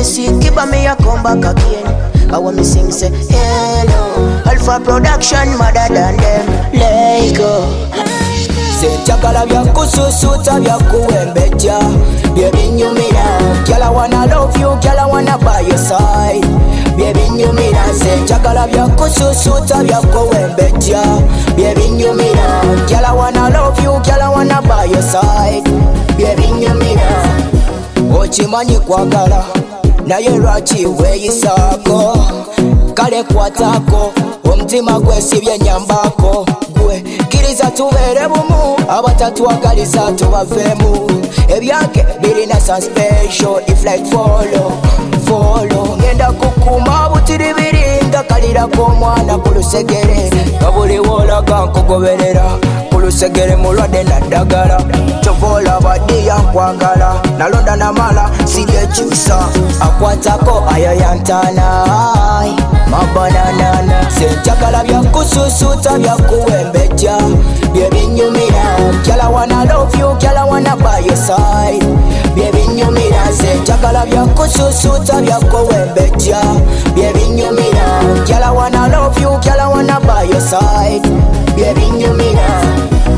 see Kiba me a come back again. I want me sing say hello. Alpha production mother than them. Let go. Say chakala vyakususuta vyakuembeja. Baby nyumina, girl I wanna love you, girl I wanna by your side. Baby nyumina, say chakala vyakususuta vyakuembeja. Baby nyumina, girl I wanna love you, girl I wanna by your side. Baby nyumina, ochimanyi kwagala naye lwaki weeyisako kale kwatako omutima gwesibye nyambako gwe kiriza tubeere bumu abatatwagaliza tubaveemu ebyange birina some special if like follow ngenda kukuma butiri birinda kalirako omwana ku lusegere nga buli woolaga nkugoberera ku lusegere mulwadde naddagala kyova olaba ddi yankwagala nalonda namala siryekyusa akwatako ayoyantana mabananana senjagala byakususuta byakuwembeja byebinyumira girl I wanna love you, girl I wanna by your side byebinyumira senjagala byakususuta byakuwembeja byebinyumira girl I wanna love you, girl I wanna by your side byebinyumira.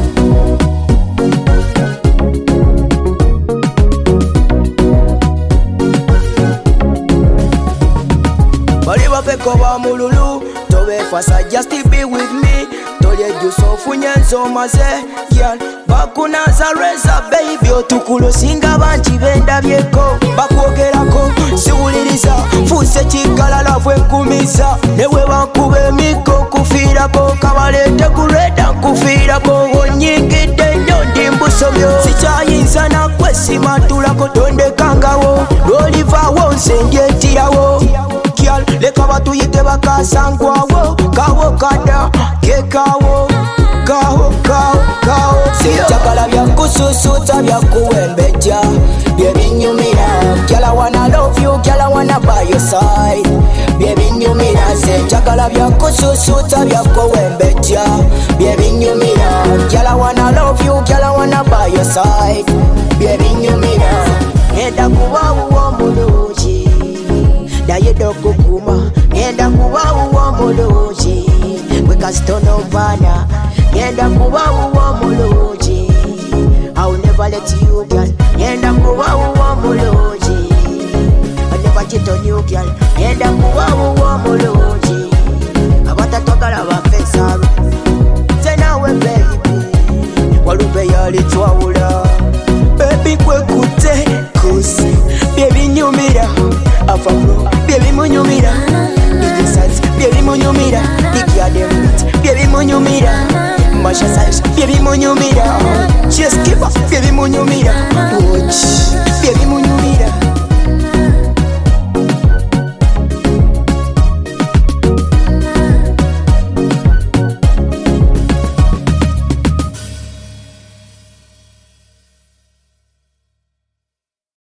Bali bapeko ba mululu tobefasa just be with me tolye juso funyenzo maze girl bakunaza reza baby otukulo singa banchi benda byeko bakwogerako siwuliriza fuse chikalala fwenkumiza newe bankube miko kufirako kabalete kureda kufirako onyingide nyo ndimbusomyo sichayinza nakwesimatulako tondekangawo lolivawo nsendyetirawo leka batuyite bakasangwawo kawo kada kekawo kawo senjagala byakususuta byakuwembeja byebinyumira girl I wanna love you, girl I wanna by your side byebinyumira senjagala byakususuta byakuwembeja byebinyumira girl I wanna love you, girl I wanna by your side byebinyumira ngenda kubawo omulungi naye dokukuma ngenda kubawo omulungi wekasitono mpaana ngenda kubawo omulungi I will never let you girl ngenda kubawo omulungi I never cheat on you girl ngenda kubawo omulungi abatatwagala bafesabe tenawe baby walube yalitwawula baby kwekute kusi byebinyumira afafro byebimunyumira igisaz byebimunyumira ikiademit byebimunyumira masha size byebimunyumira just keep up byebimunyumira watch